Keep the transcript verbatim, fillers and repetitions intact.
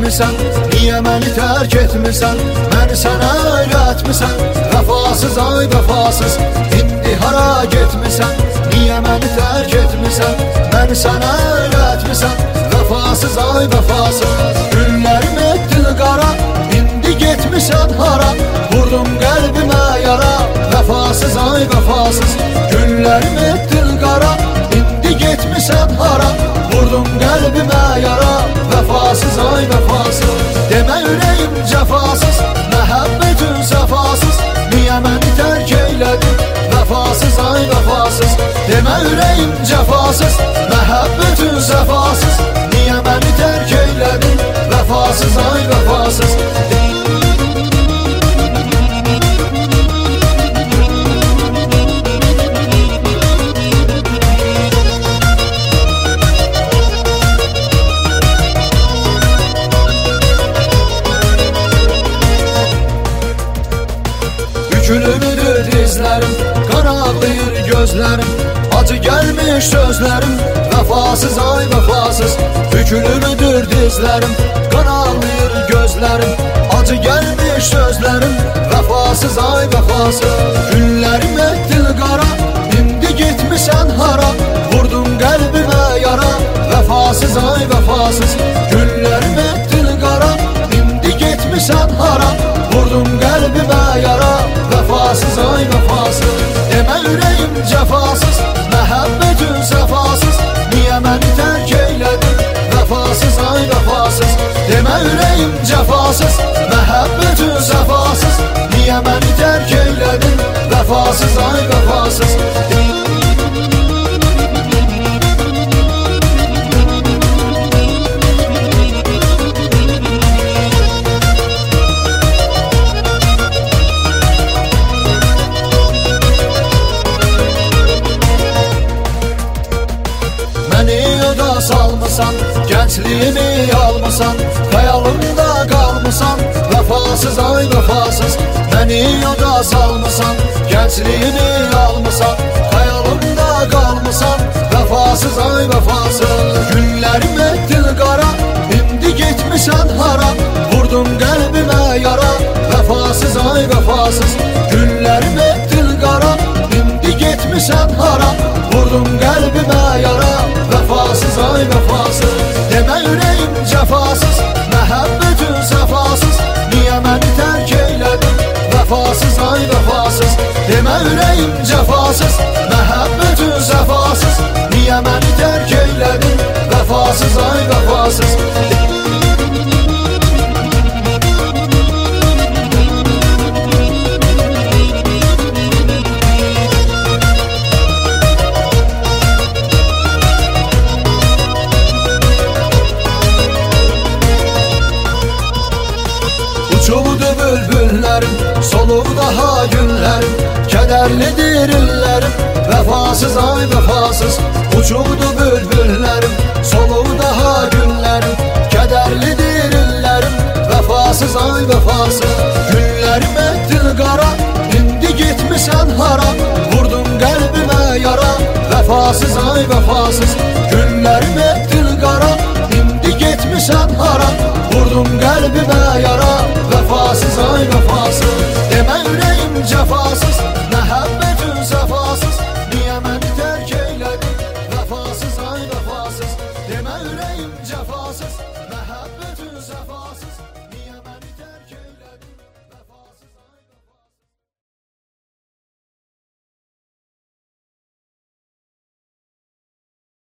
getmisən? Niyə məni tərk etmisən? Məni sənə öyrətmisən? Vəfasız ay vəfasız, indi hara getmisən? Niyə məni tərk etmisən? Məni sənə öyrətmisən? Vəfasız ay vəfasız, günlərim etdin qara, indi getmisən hara? Vurdum qəlbimə yara, vəfasız ay vəfasız, günlərim etdin qara, indi getmisən hara? Vurdum qəlbimə yara, vəfasız ay vəfasız. Demə ürəyim cəfasız, məhəbbətin səfasız, niyə məni tərk eylədin? Vəfasız ay vəfasız. Demə ürəyim cəfasız, məhəbbətin səfasız, niyə məni tərk eylədin? Vəfasız ay vəfasız. Bükülümüdür dizlərim, qan ağlayır gözlərim, acı gəlmiş sözlərim, vəfasız ay vəfasız. Bükülümüdür dizlərim, qan ağlayır gözlərim, acı gəlmiş sözlərim, vəfasız ay vəfasız. Günlərim etdin qara, indi getmisən hara? Vurdun qəlbimə yara, vəfasız ay vəfasız. Günlərim etdin qara, indi getmisən hara? Vurdun qəlbimə yara, vəfasız ay vəfasız. Demə ürəyim cəfasız, məhəbbətin səfasız, niyə məni tərk eylədin? Vəfasız ay vəfasız. Demə ürəyim cəfasız, məhəbbətin səfasız, niyə məni tərk eylədin? Vəfasız ay vəfasız. Salmısan, gəncliyimi almısan, xəyalımda qalmısan, vəfasız ay vəfasız. Məni yoda salmısan, gəncliyimi almısan, xəyalımda qalmısan, vəfasız ay vəfasız. Günlərim etdin qara, indi getmisən hara? Vurdun qəlbimə yara, vəfasız ay vəfasız. Günlərim etdin qara, indi getmisən hara? Vurdun qəlbimə yara, vəfasız ay vəfasız. Demə ürəyim cəfasız, məhəbbətin səfasız, niyə məni tərk eylədin? Vəfasız ay vəfasız. Demə ürəyim cəfasız, məhəbbətin səfasız, niyə məni tərk eylədin? Vəfasız ay vəfasız. Uçuldu bülbüllərim, solub daha günlərim, kədərlidir illərim, vəfasız ay vəfasız. Uçuldu bülbüllərim, solub daha günlərim, kədərlidir illərim, vəfasız ay vəfasız. Günlərim etdin qara, indi getmisən hara? Vurdun qəlbimə yara, vəfasız ay vəfasız. Günlərim etdin qara, indi getmisən hara? Vurdun qəlbimə yara, vəfasız ay vəfasız. Demə ürəyim cəfasız,